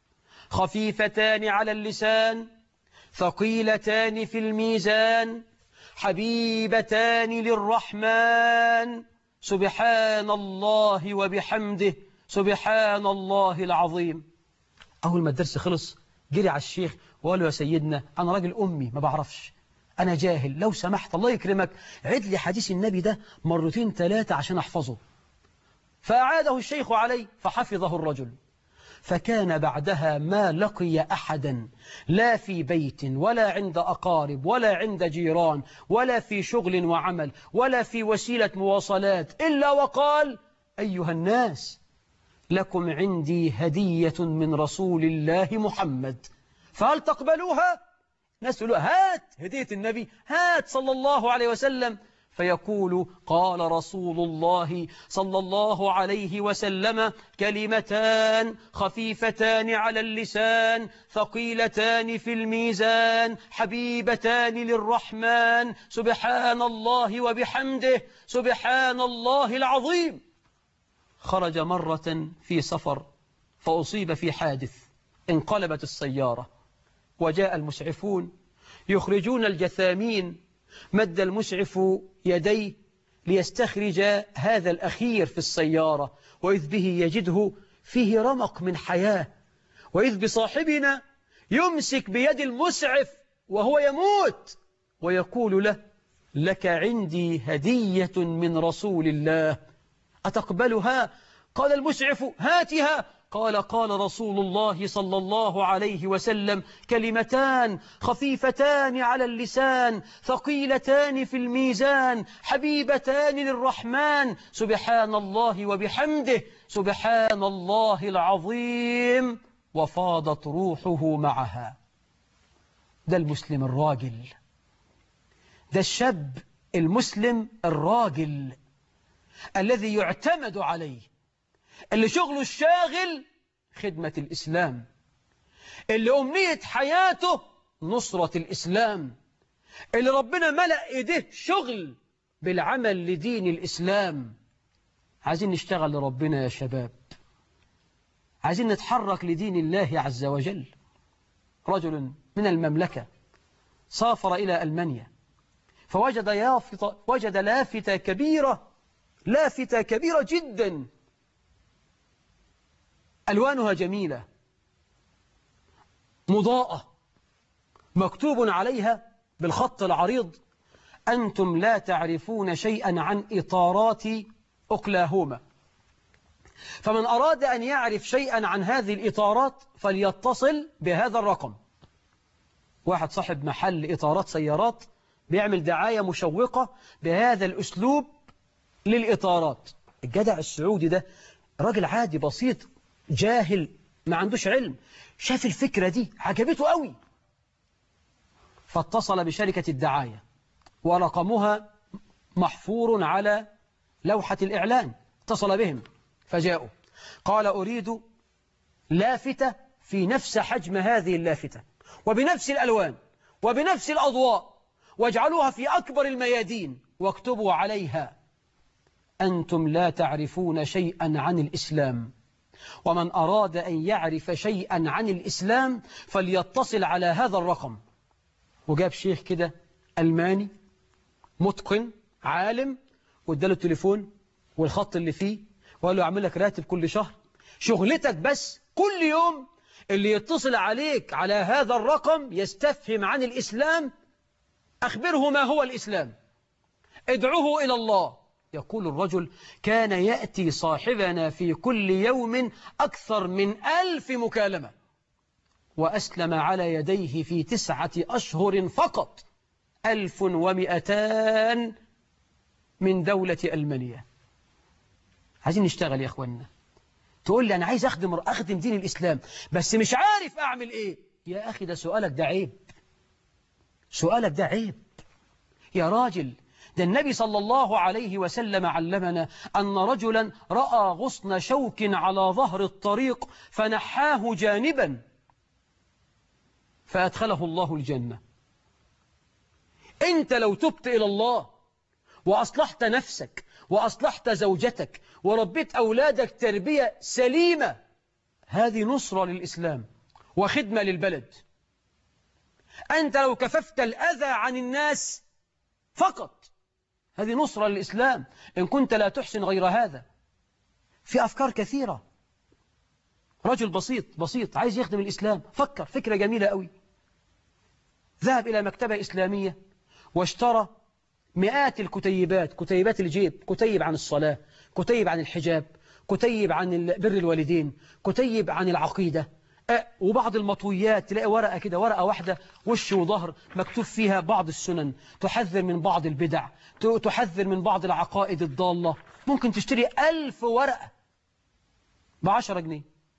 خفيفتان على اللسان ثقيلتان في الميزان حبيبتان للرحمن سبحان الله وبحمده سبحان الله العظيم. أول ما الدرس خلص جري على الشيخ وقال له: يا سيدنا أنا راجل أمي ما بعرفش، أنا جاهل، لو سمحت الله يكرمك عيد لي حديث النبي ده مرتين ثلاثة عشان أحفظه. فأعاده الشيخ عليه فحفظه الرجل، فكان بعدها ما لقي أحدا لا في بيت ولا عند أقارب ولا عند جيران ولا في شغل وعمل ولا في وسيلة مواصلات إلا وقال: أيها الناس لكم عندي هدية من رسول الله محمد، فهل تقبلوها؟ ناس يقولوا: هات هدية النبي، هات صلى الله عليه وسلم. فيقول: قال رسول الله صلى الله عليه وسلم: كلمتان خفيفتان على اللسان ثقيلتان في الميزان حبيبتان للرحمن سبحان الله وبحمده سبحان الله العظيم. خرج مرة في سفر فأصيب في حادث، انقلبت السيارة وجاء المسعفون يخرجون الجثامين. مد المسعف يديه ليستخرج هذا الأخير في السيارة، وإذ به يجده فيه رمق من حياة، وإذ بصاحبنا يمسك بيد المسعف وهو يموت ويقول له: لك عندي هدية من رسول الله أتقبلها؟ قال المسعف: هاتها. قال رسول الله صلى الله عليه وسلم: كلمتان خفيفتان على اللسان ثقيلتان في الميزان حبيبتان للرحمن سبحان الله وبحمده سبحان الله العظيم، وفاضت روحه معها. ده المسلم الراجل، ده الشاب المسلم الراجل الذي يعتمد عليه، اللي شغله الشاغل خدمة الإسلام، اللي أمنية حياته نصرة الإسلام، اللي ربنا ملأ إيديه شغل بالعمل لدين الإسلام. عايزين نشتغل لربنا يا شباب، عايزين نتحرك لدين الله عز وجل. رجل من المملكة سافر إلى ألمانيا فوجد لافتة كبيرة جدا، ألوانها جميلة مضاءة، مكتوب عليها بالخط العريض: أنتم لا تعرفون شيئا عن إطارات أوكلاهوما، فمن أراد أن يعرف شيئا عن هذه الإطارات فليتصل بهذا الرقم. واحد صاحب محل إطارات سيارات بيعمل دعاية مشوقة بهذا الأسلوب للإطارات. الجدع السعودي ده راجل عادي بسيط جاهل ما عندوش علم، شاف الفكرة دي عجبته قوي، فاتصل بشركة الدعاية ورقمها محفور على لوحة الإعلان. اتصل بهم فجاءوا، قال: أريد لافتة في نفس حجم هذه اللافتة وبنفس الألوان وبنفس الأضواء، واجعلوها في أكبر الميادين واكتبوا عليها: أنتم لا تعرفون شيئا عن الإسلام، ومن أراد أن يعرف شيئا عن الإسلام فليتصل على هذا الرقم. وجاب شيخ كده ألماني متقن عالم واداله التليفون والخط اللي فيه وقال له: أعمل لك راتب كل شهر، شغلتك بس كل يوم اللي يتصل عليك على هذا الرقم يستفهم عن الإسلام أخبره ما هو الإسلام، ادعوه إلى الله. يقول الرجل: كان يأتي صاحبنا في كل يوم أكثر من 1000 مكالمة، وأسلم على يديه في 9 أشهر فقط 1200 من دولة ألمانيا. عايزين نشتغل يا أخوانا. تقول لي: أنا عايز أخدم دين الإسلام بس مش عارف أعمل إيه. يا أخي ده سؤالك ده عيب، سؤالك ده عيب يا راجل. ده النبي صلى الله عليه وسلم علمنا أن رجلا رأى غصن شوك على ظهر الطريق فنحاه جانبا، فأدخله الله الجنة. أنت لو تبت إلى الله وأصلحت نفسك وأصلحت زوجتك وربيت أولادك تربية سليمة، هذه نصرة للإسلام وخدمة للبلد. أنت لو كففت الأذى عن الناس فقط، هذه نصرة للإسلام إن كنت لا تحسن غير هذا. في أفكار كثيرة. رجل بسيط عايز يخدم الإسلام، فكر فكرة جميلة قوي، ذهب إلى مكتبة إسلامية واشترى مئات الكتيبات، كتيبات الجيب، كتيب عن الصلاة، كتيب عن الحجاب، كتيب عن بر الوالدين، كتيب عن العقيدة، وبعض المطويات. تلاقي ورقة كده، ورقة واحدة وش وظهر مكتوب فيها بعض السنن، تحذر من بعض البدع، تحذر من بعض العقائد الضالة. ممكن تشتري 1000 ورقة ب10 جنيه.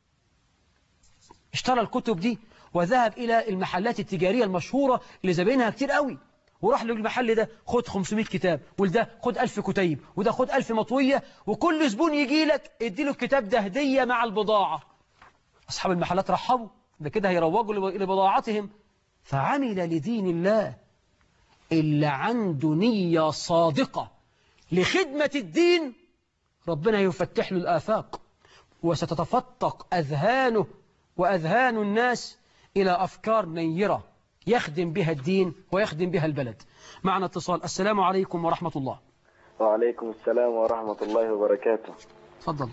اشترى الكتب دي وذهب إلى المحلات التجارية المشهورة اللي زبينها كتير قوي، وراح للمحل ده خد 500 كتاب، والده خد 1000 كتيب، وده خد 1000 مطوية، وكل زبون يجي لك اديله الكتاب ده هدية مع البضاعة. أصحاب المحلات رحبوا، ده كده هيروجوا لبضاعتهم. فعمل لدين الله اللي عنده نية صادقة لخدمة الدين، ربنا يفتح له الآفاق، وستتفتق أذهانه وأذهان الناس إلى أفكار نيرة يخدم بها الدين ويخدم بها البلد. معنا اتصال. السلام عليكم ورحمة الله. وعليكم السلام ورحمة الله وبركاته. تفضل.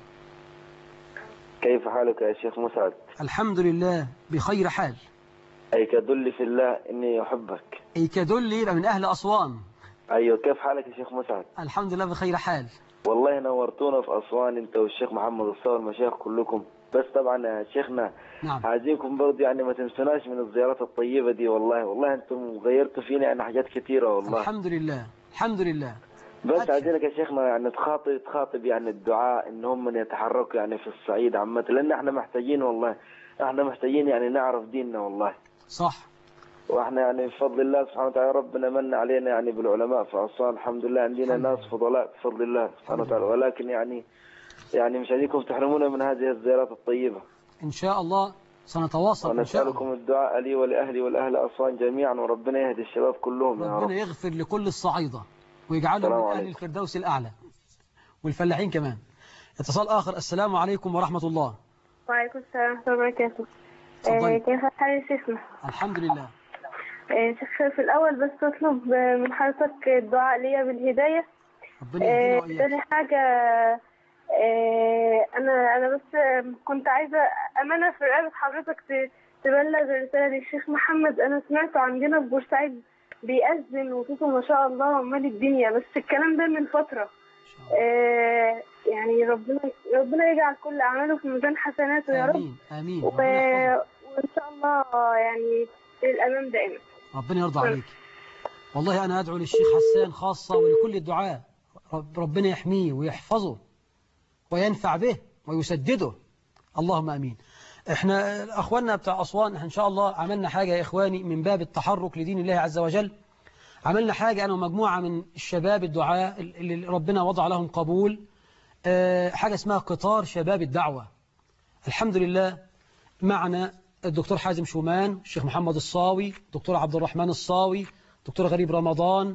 كيف حالك يا شيخ مسعد؟ الحمد لله بخير حال. أي كدل في الله إني أحبك. أي كدل يبقى من أهل أسوان. أيوة، كيف حالك يا شيخ مسعد؟ الحمد لله بخير حال. والله نورتونا في أسوان أنت والشيخ محمد الصاوي والمشايخ كلكم. بس طبعا يا شيخنا نعم. عايزينكم برضه يعني ما تنسوناش من الزيارات الطيبة دي. والله أنتم غيرتوا فينا يعني حاجات كثيرة والله. الحمد لله الحمد لله. بس عايزينك يا شيخنا يعني تخاطب يعني الدعاء إن هم من يتحركوا يعني في الصعيد عامة، لأن احنا محتاجين والله، احنا محتاجين يعني نعرف ديننا والله. صح. واحنا يعني بفضل الله سبحانه وتعالى ربنا من علينا يعني بالعلماء في أسوان، الحمد لله عندنا ناس فضلاء بفضل الله سبحانه وتعالى، ولكن يعني مش عايزينكم تحرمونا من هذه الزيارات الطيبة. إن شاء الله سنتواصل إن شاء الله. ونسألكم الدعاء لي ولأهلي والأهل أسوان جميعا، وربنا يهدي الشباب كلهم يا رب. ربنا يغفر لكل الصعيدة ويجعلهم من أهل الفردوس الأعلى والفلاحين كمان. اتصال آخر. السلام عليكم ورحمة الله. وعليكم السلام ورحمة الله وبركاته. كيف حالك يا شيخنا؟ الحمد لله. شيخ في الأول بس أطلب من حضرتك الدعاء ليا بالهداية. ربنا يهدينا وإياك. تاني حاجة أنا بس كنت عايزة أمانة في رقبة حضرتك تبلغ الرسالة للشيخ محمد. أنا سمعته عندنا في بورسعيد بيأذن وصوته ما شاء الله مال الدنيا، بس الكلام ده من فترة. يعني ربنا يجعل كل أعماله في ميزان حسناته يا رب. آمين آمين. وإن شاء الله يعني للأمام دائما. ربنا يرضى عليك. والله أنا أدعو للشيخ حسان خاصة ولكل الدعاء، ربنا يحميه ويحفظه وينفع به ويسدده، اللهم أمين. احنا أخواننا بتاع أسوان إن شاء الله عملنا حاجة يا إخواني من باب التحرك لدين الله عز وجل. عملنا حاجة أنا ومجموعة من الشباب الدعاء اللي ربنا وضع لهم قبول، حاجة اسمها قطار شباب الدعوة. الحمد لله معنا الدكتور حازم شومان، الشيخ محمد الصاوي، الدكتور عبد الرحمن الصاوي، الدكتور غريب رمضان،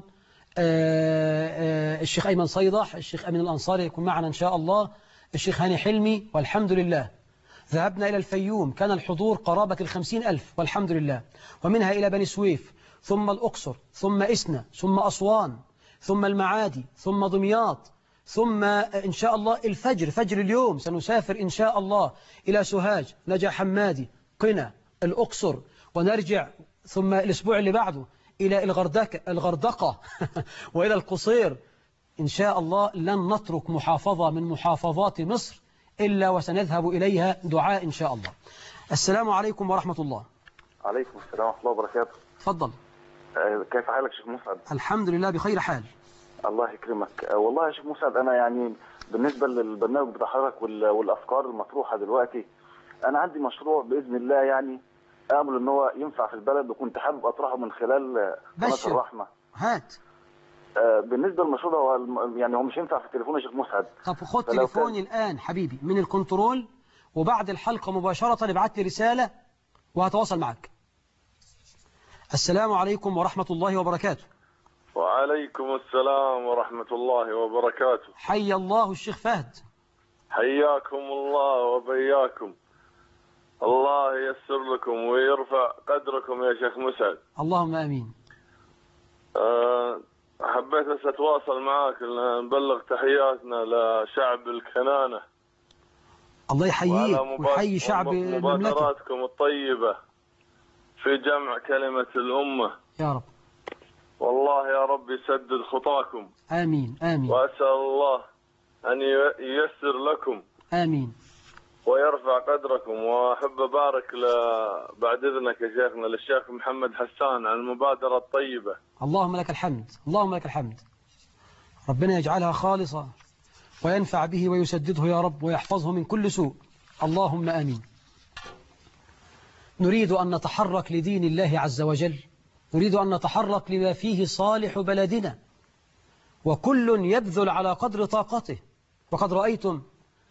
الشيخ أيمن صيدح، الشيخ أمين الأنصاري يكون معنا إن شاء الله، الشيخ هاني حلمي. والحمد لله ذهبنا إلى الفيوم، كان الحضور قرابة 50,000 والحمد لله، ومنها إلى بني سويف، ثم الأقصر، ثم إسنا، ثم أسوان، ثم المعادي، ثم دمياط، ثم إن شاء الله فجر اليوم سنسافر إن شاء الله إلى سوهاج، نجا حمادي، قنا، الأقصر، ونرجع ثم الأسبوع اللي بعده إلى الغردقة وإلى القصير. إن شاء الله لن نترك محافظة من محافظات مصر إلا وسنذهب إليها دعاء إن شاء الله. السلام عليكم ورحمة الله. عليكم السلام ورحمة الله وبركاته. تفضل. كيف حالك شيخ مسعد؟ الحمد لله بخير حال. الله يكرمك. والله يا شيخ مسعد أنا يعني بالنسبة للبرنامج بتاع حضرتك والأفكار المطروحة دلوقتي، أنا عندي مشروع بإذن الله يعني آمل إن هو ينفع في البلد، وكنت حابب أطرحه من خلال قناة الرحمة. هات. بالنسبة للمشروع هو يعني هو مش ينفع في التليفون يا شيخ مسعد. طب خد تليفوني الآن حبيبي من الكنترول، وبعد الحلقة مباشرة ابعت لي رسالة وهتواصل معك. السلام عليكم ورحمة الله وبركاته. وعليكم السلام ورحمة الله وبركاته. حي الله الشيخ فهد. حياكم الله وبياكم. الله ييسر لكم ويرفع قدركم يا شيخ مسعد. اللهم آمين. حبيت بس أتواصل معاك نبلغ تحياتنا لشعب الكنانة. الله يحييك ويحيي شعب المملكة. مبادراتكم الطيبة في جمع كلمة الأمة يا رب. والله يا رب يسدد خطاكم. آمين آمين. وأسأل الله أن ييسر لكم. آمين. ويرفع قدركم. وأحب أبارك بعد إذنك يا شيخنا للشيخ محمد حسان على المبادرة الطيبة. اللهم لك الحمد، اللهم لك الحمد. ربنا يجعلها خالصة وينفع به ويسدده يا رب ويحفظه من كل سوء. اللهم آمين. نريد أن نتحرك لدين الله عز وجل، نريد أن نتحرك لما فيه صالح بلدنا، وكل يبذل على قدر طاقته. وقد رأيتم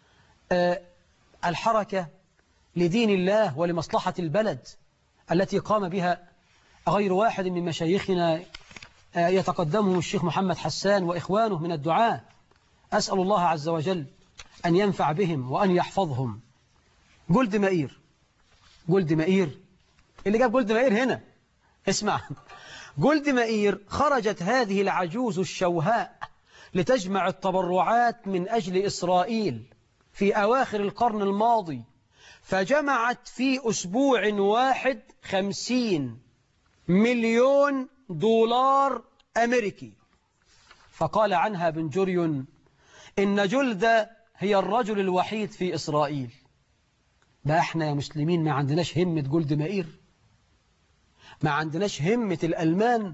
الحركة لدين الله ولمصلحة البلد التي قام بها غير واحد من مشايخنا يتقدمه الشيخ محمد حسان وإخوانه من الدعاة. أسأل الله عز وجل أن ينفع بهم وأن يحفظهم. جولد مائير، جولد مائير اللي جاب جولد مائير هنا اسمع. جولد مائير خرجت هذه العجوز الشوهاء لتجمع التبرعات من أجل إسرائيل في أواخر القرن الماضي، فجمعت في أسبوع واحد 50 مليون دولار أمريكي. فقال عنها بن جوريون إن جلد هي الرجل الوحيد في إسرائيل. بقى احنا يا مسلمين ما عندناش همة جولد مائير، ما عندناش همة الألمان،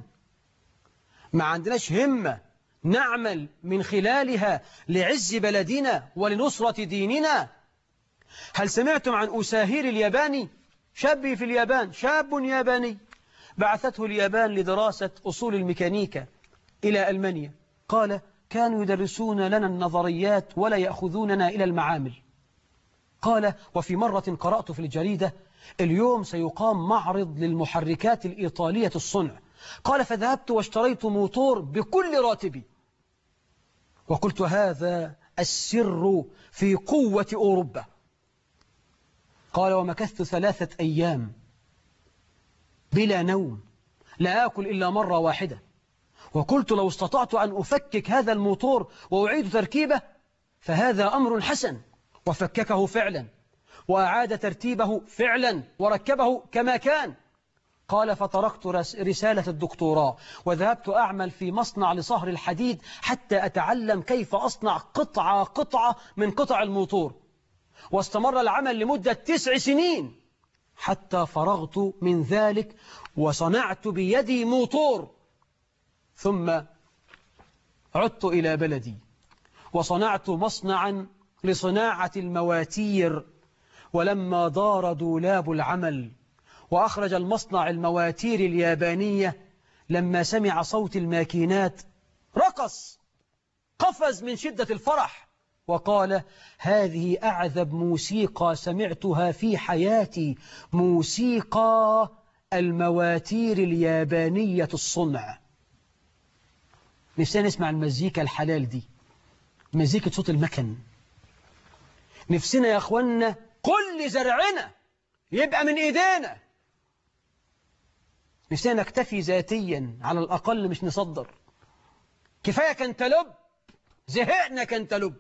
ما عندناش همة نعمل من خلالها لعز بلدنا ولنصرة ديننا. هل سمعتم عن أساهير الياباني؟ شاب في اليابان، شاب ياباني بعثته اليابان لدراسة أصول الميكانيكا إلى ألمانيا. قال كانوا يدرسون لنا النظريات ولا يأخذوننا إلى المعامل. قال وفي مرة قرأت في الجريدة اليوم سيقام معرض للمحركات الإيطالية الصنع. قال فذهبت واشتريت موتور بكل راتبي وقلت هذا السر في قوة أوروبا. قال ومكثت 3 أيام بلا نوم، لا آكل إلا مرة واحدة، وقلت لو استطعت أن أفكك هذا الموتور وأعيد تركيبه فهذا أمر حسن. وفككه فعلا وأعاد ترتيبه فعلا وركبه كما كان. قال فتركت رسالة الدكتوراه وذهبت أعمل في مصنع لصهر الحديد حتى أتعلم كيف أصنع قطعة من قطع الموتور، واستمر العمل لمدة 9 سنين حتى فرغت من ذلك وصنعت بيدي موتور. ثم عدت إلى بلدي وصنعت مصنعا لصناعة المواتير. ولما دار دولاب العمل وأخرج المصنع المواتير اليابانية، لما سمع صوت الماكينات رقص، قفز من شدة الفرح وقال هذه أعذب موسيقى سمعتها في حياتي، موسيقى المواتير اليابانية الصنع. نفسنا نسمع المزيكا الحلال دي، مزيكة صوت المكن. نفسنا يا أخوانا كل زرعنا يبقى من إيدينا. نفسنا نكتفي ذاتيا على الأقل، مش نصدر. كفاية كنتالوب، زهقنا كنتالوب.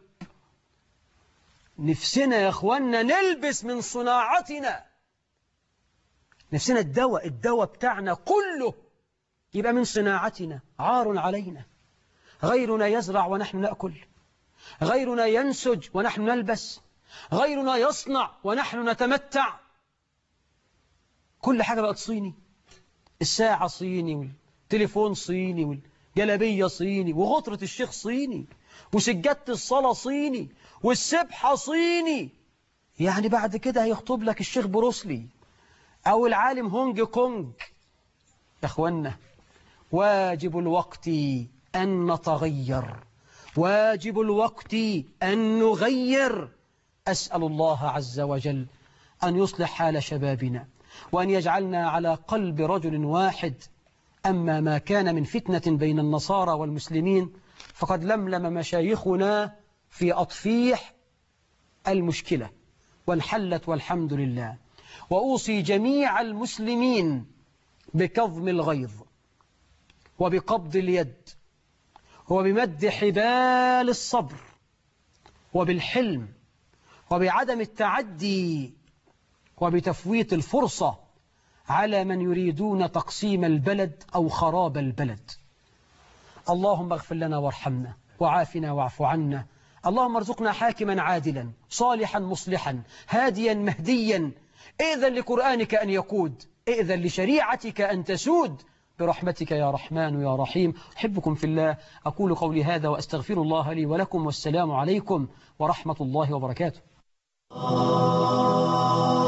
نفسنا يا أخوانا نلبس من صناعتنا. نفسنا الدواء بتاعنا كله يبقى من صناعتنا. عار علينا، غيرنا يزرع ونحن نأكل، غيرنا ينسج ونحن نلبس، غيرنا يصنع ونحن نتمتع. كل حاجة بقت صيني، الساعة صيني والتليفون صيني والجلابية صيني وغطرة الشيخ صيني وسجادة الصلاة صيني والسبحة صيني. يعني بعد كده هيخطب لك الشيخ بروسلي أو العالم هونج كونج. يا أخوانا واجب الوقت أن نتغير، واجب الوقت أن نغير. أسأل الله عز وجل أن يصلح حال شبابنا، وأن يجعلنا على قلب رجل واحد. أما ما كان من فتنة بين النصارى والمسلمين فقد لملم مشايخنا في أطفيح المشكلة وانحلت والحمد لله. وأوصي جميع المسلمين بكظم الغيظ وبقبض اليد وبمد حبال الصبر وبالحلم وبعدم التعدي وبتفويت الفرصة على من يريدون تقسيم البلد أو خراب البلد. اللهم اغفر لنا وارحمنا وعافنا واعف عنا. اللهم ارزقنا حاكما عادلا صالحا مصلحا هاديا مهديا. ائذن لقرآنك أن يقود، ائذن لشريعتك أن تسود برحمتك يا رحمن يا رحيم. أحبكم في الله. أقول قولي هذا وأستغفر الله لي ولكم، والسلام عليكم ورحمة الله وبركاته.